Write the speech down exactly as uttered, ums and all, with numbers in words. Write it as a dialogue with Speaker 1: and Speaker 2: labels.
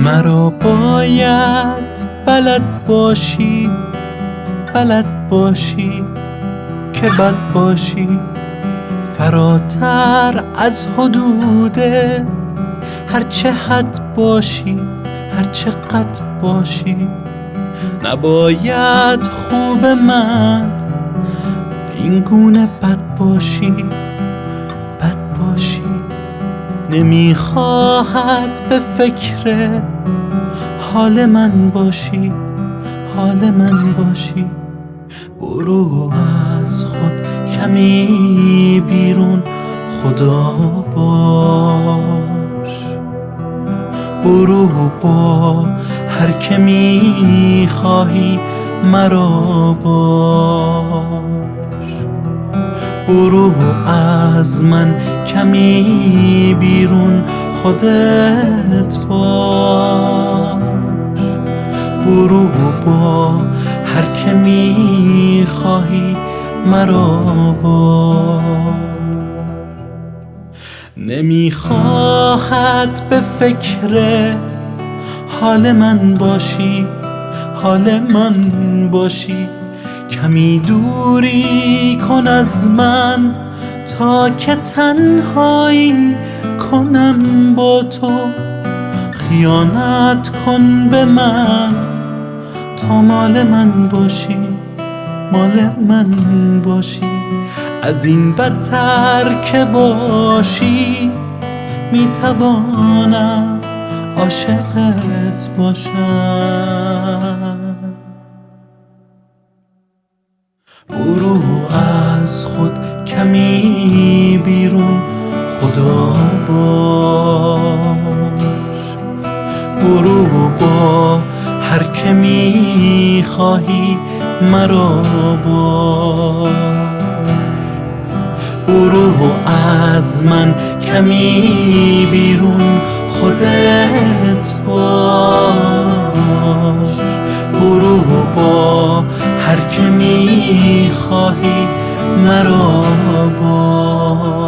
Speaker 1: مرا باید بلد باشی، بلد باشی که بد باشی، فراتر از حدوده هرچه حد باشی، هرچه قد باشی. نباید خوب من این گونه بد باشی، بد باشی. نمیخواهد به فکر حال من باشی، حال من باشی. برو از خود کمی بیرون، خدا باش. برو با هر که میخواهی مرا باش. برو از من کمی بیرون، خودت باش. برو با هر که میخواهی مرا باش. نمیخواهد به فکر حال من باشی، حال من باشی. کمی دوری کن از من تا که تنهایی کنم با تو. خیانت کن به من تا مال من باشی، مال من باشی. از این بدتر که باشی میتوانم عاشقت باشم. برو از خود کمی بیرون، خدا باش. برو با هر که میخواهی مرا باش. برو از من کمی بیرون، خودت باش. برو با هر که میخواهی مرا باش.